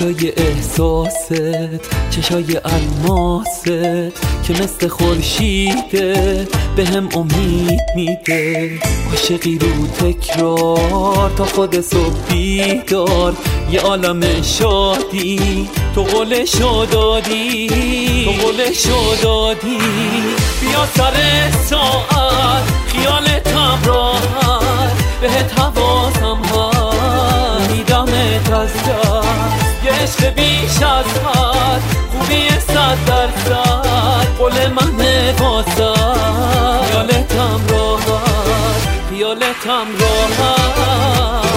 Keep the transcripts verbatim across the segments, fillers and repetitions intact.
فدای احساست، چشای الماست که مثل خورشیده به هم امید میده. عاشقی رو تکرار تا خود صبح بیدار، یه عالم شادی تو قولشو دادی، تو قولشو دادی. بیا سر ساعت خیالتم راحت، بهت حواسم هست میدمت از دست. یه عشق بیش از حد، خوبی صد درصد، قول منه واسد. خیالتم راحت، خیالتم راحت.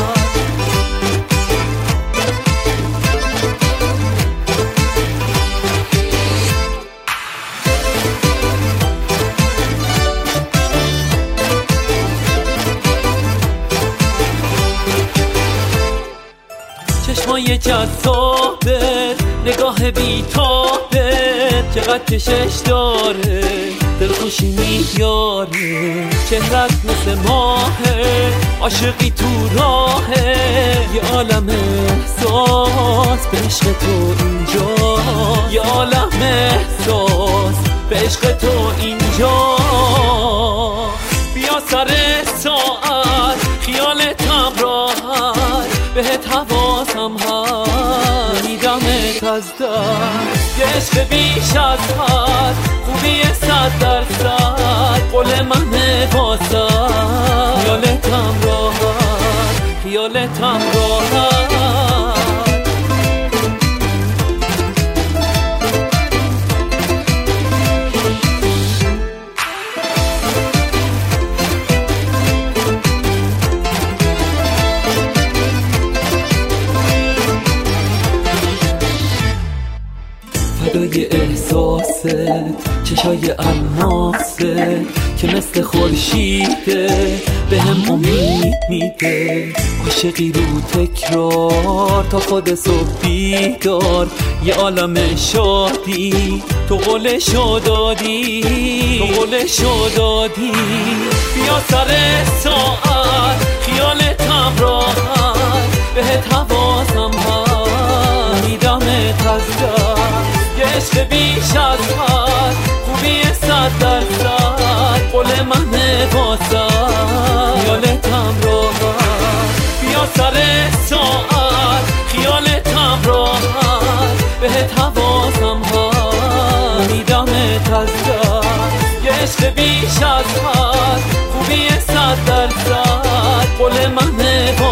چشمای جذابت، نگاه بیتابت، چقدر کشش داره، دلخوشی میاره. چهرت مثل ماهه، عاشقی تو راهه. یه عالم احساس به عشق تو اینجا، یه عالم احساس به عشق تو اینجا. بیا سر ساعت خیالتم راحت، بهت حواسم هست میدمت از دست. یه عشق بیش از حد، خوبی صد درصد، قول منه واسد. خیالتم راحت، خیالتم راحت. فدای احساست، چشای الماست که مثل خورشیده به هم امید میده. عاشقی رو تکرار تا خود صبح بیدار، یه عالم شادی تو قولشو دادی، تو قولشو دادی. بیا سر ساعت خیالتم راحت، بهت حواسم هست میدمت از دست. یه عشق بیش از حد، خوبی صد درصد، قول منه واسد. خیالتم راحت، بیا سر ساعت خیالتم راحت، بهت حواسم هست میدمت از دست. یه عشق بیش از حد، خوبی صد درصد، قول منه واسد.